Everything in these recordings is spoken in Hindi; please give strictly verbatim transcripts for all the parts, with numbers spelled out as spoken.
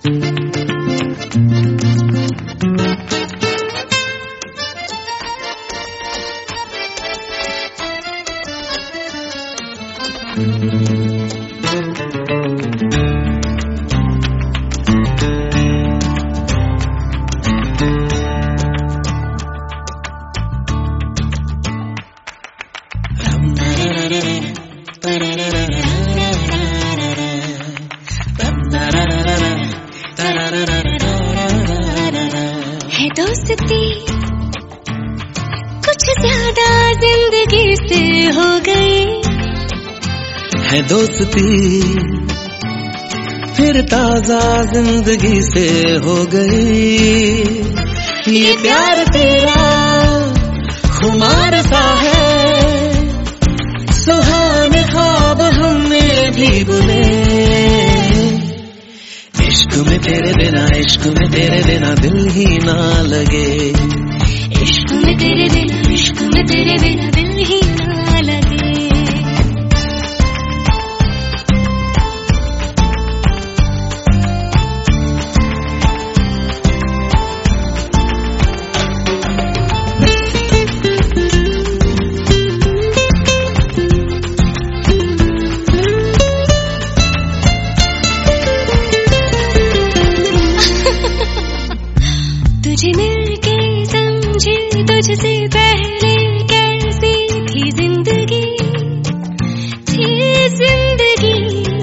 है दोस्ती कुछ ज्यादा जिंदगी से हो गई, है दोस्ती फिर ताजा जिंदगी से हो गई। ये प्यार तेरा खुमार सा है, सुहाने ख्वाब हमने भी बुने। इश्क में तेरे बिना, इश्क में तेरे बिना दिल ही ना लगे। इश्क में तेरे बिना, इश्क में तेरे बिना दिल ही ना लगे। तुझे मिलके समझी तुझसे पहले कैसी थी जिंदगी, थी जिंदगी।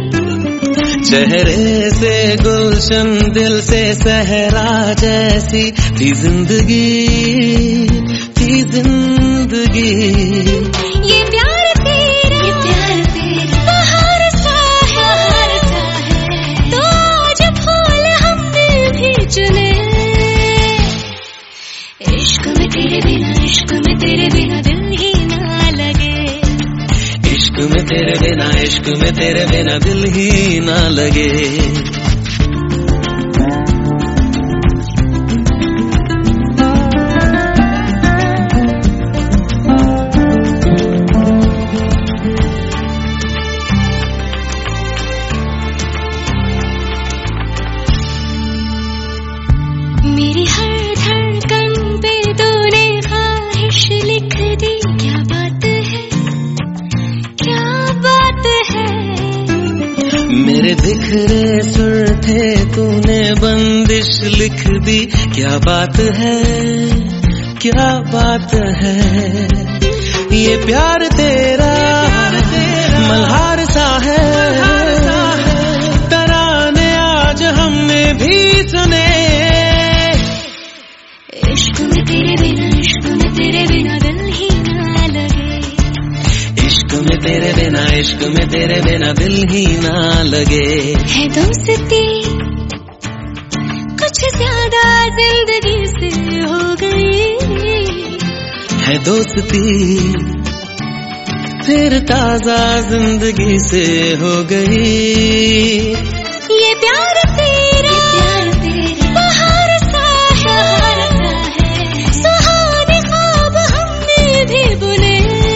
चेहरे से गुलशन दिल से सहरा जैसी थी जिंदगी, थी जिंदगी। ये प्यार तेरा, ये प्यार तेरा बहार सा है, बहार सा है। तो आज फूल हमने भी चुने। इश्क में तेरे बिना, इश्क में तेरे बिना दिल ही ना लगे। इश्क में तेरे बिना, इश्क में तेरे बिना दिल ही ना लगे। मेरी हर धड़कन पे तूने ख्वाहिश लिख दी। क्या बात है, क्या बात है। मेरे बिखरे सुर थे तूने बंदिश लिख दी। क्या बात है, क्या बात है। ये प्यार तेरा मल्हार सा है, तराने आज हमने भी सुने। इश्क में तेरे बिना, इश्क में तेरे बिना दिल ही ना लगे। इश्क में तेरे बिना, इश्क में तेरे बिना दिल ही ना लगे। है दोस्ती कुछ ज्यादा जिंदगी से हो गई, है दोस्ती फिर ताजा जिंदगी से हो गई। ये प्यार तेरा, ये प्यार तेरा बहार सा है, बहार सा है। सुहाने ख्वाब हमने भी बुने।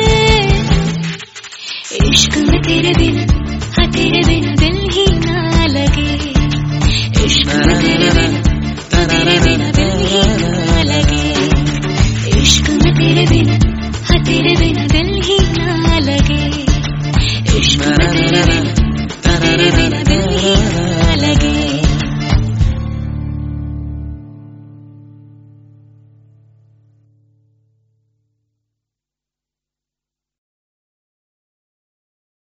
इश्क में तेरे बिना, हाँ तेरे बिना दिल ही ना लगे। इश्क में तेरे बिना, हाँ तेरे बिना दिल ही ना लगे। इश्क में तेरे बिना, हाँ तेरे बिना दिल ही ना लगे। इश्क में तेरे बिना, हाँ तेरे बिना दिल